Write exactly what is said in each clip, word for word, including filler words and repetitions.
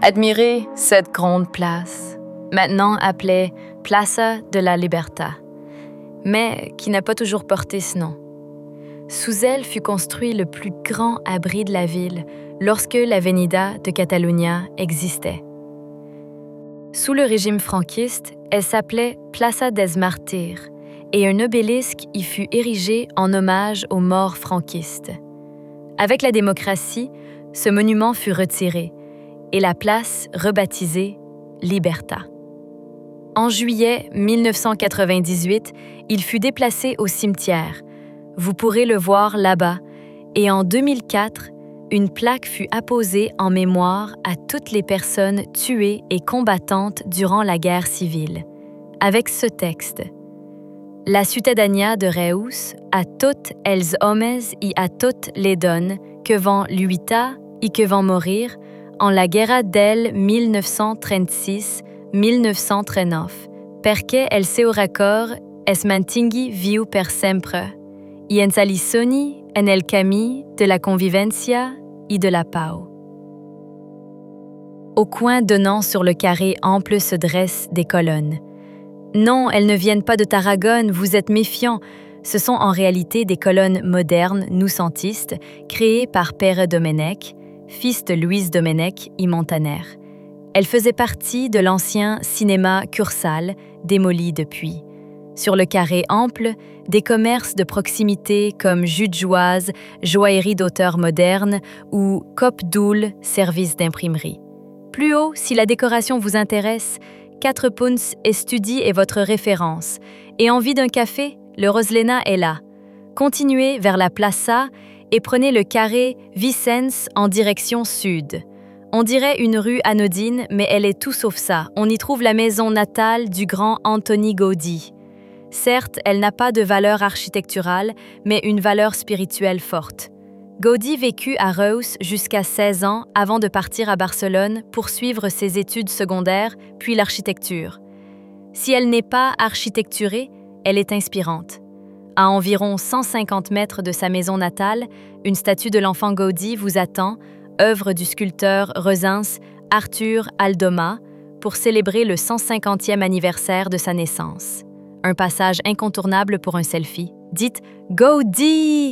Admirez cette grande place, maintenant appelée Plaza de la Libertad, mais qui n'a pas toujours porté ce nom. Sous elle fut construit le plus grand abri de la ville lorsque l'Avenida de Catalunya existait. Sous le régime franquiste, elle s'appelait Plaza des Martyrs et un obélisque y fut érigé en hommage aux morts franquistes. Avec la démocratie, ce monument fut retiré et la place rebaptisée Libertad. En juillet mille neuf cent quatre-vingt-dix-huit, il fut déplacé au cimetière. Vous pourrez le voir là-bas. Et en deux mille quatre, une plaque fut apposée en mémoire à toutes les personnes tuées et combattantes durant la guerre civile, avec ce texte. La ciutadania de Reus a tots els homes y a toutes les dones que vont lluitar y que vont mourir en la guerra del mille neuf cent trente-six mille neuf cent trente-neuf, perquè el seu record es mantingui viu per sempre, y ens alissoni en el camí de la convivencia y de la pau. Au coin donnant sur le carré ample se dressent des colonnes. Non, elles ne viennent pas de Tarragone, vous êtes méfiants. Ce sont en réalité des colonnes modernes, noucentistes, créées par Pere Domènech, fils de Louise Domènech y Montaner. Elles faisaient partie de l'ancien cinéma Cursal, démoli depuis. Sur le carré ample, des commerces de proximité comme Jus de Joise, joaillerie d'auteurs modernes ou Cop Doul, service d'imprimerie. Plus haut, si la décoration vous intéresse, Quatre Punts et Studi est votre référence. Et envie d'un café, le Roslena est là. Continuez vers la Plaza et prenez le carré Vicens en direction sud. On dirait une rue anodine, mais elle est tout sauf ça. On y trouve la maison natale du grand Antoni Gaudí. Certes, elle n'a pas de valeur architecturale, mais une valeur spirituelle forte. Gaudí vécut à Reus jusqu'à seize ans avant de partir à Barcelone pour suivre ses études secondaires, puis l'architecture. Si elle n'est pas architecturée, elle est inspirante. À environ cent cinquante mètres de sa maison natale, une statue de l'enfant Gaudí vous attend, œuvre du sculpteur Resens Arthur Aldoma, pour célébrer le cent cinquantième anniversaire de sa naissance. Un passage incontournable pour un selfie. Dites « Gaudí !»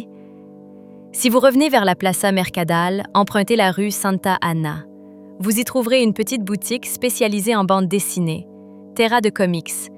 Si vous revenez vers la Plaza Mercadal, empruntez la rue Santa Anna. Vous y trouverez une petite boutique spécialisée en bande dessinée, Terra de Comics,